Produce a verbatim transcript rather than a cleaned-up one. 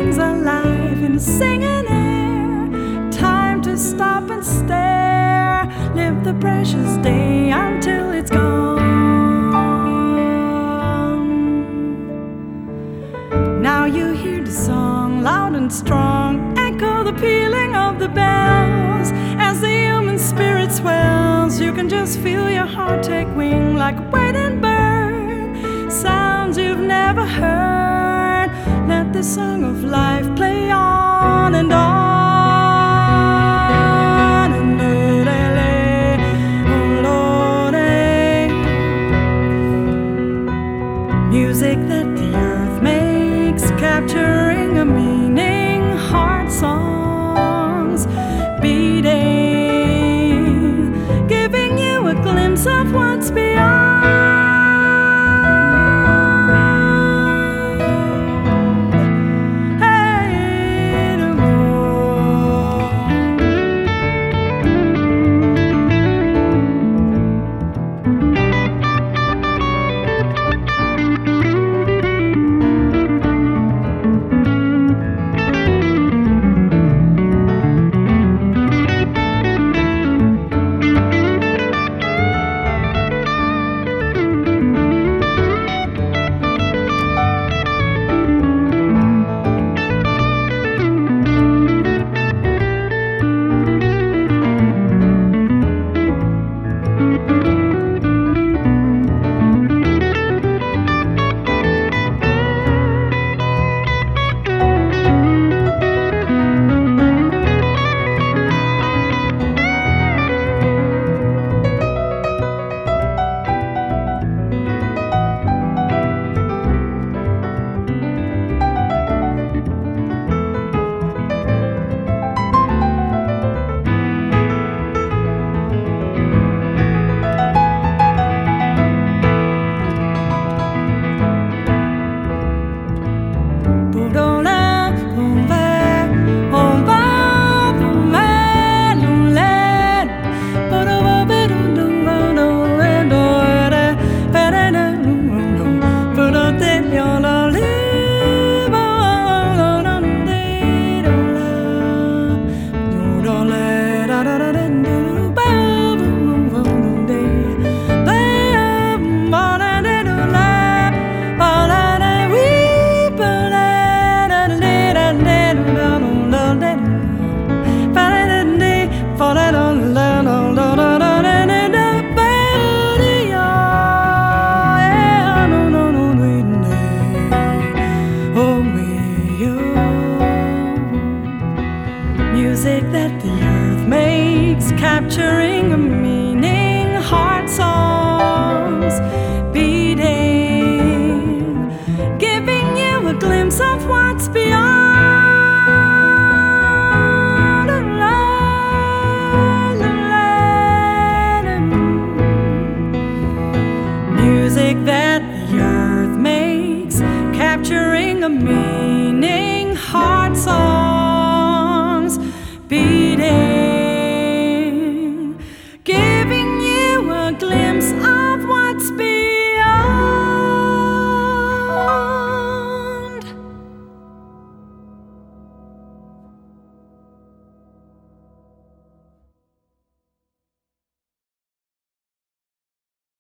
beings alive in a singing air. Time to stop and stare. Live the precious day until it's gone. Now you hear the song loud and strong, echo the pealing of the bells. As the human spirit swells, you can just feel your heart take wing like a waiting bird. Sounds you've never heard. Let the song of life play on and on. Music that the earth makes, capturing a meaning, heart songs beating, giving you a glimpse of what's beyond. Hey, the music that the earth makes, capturing a meaning, heart songs beating, giving you a glimpse of what's beyond. Music that the earth makes, capturing a meaning.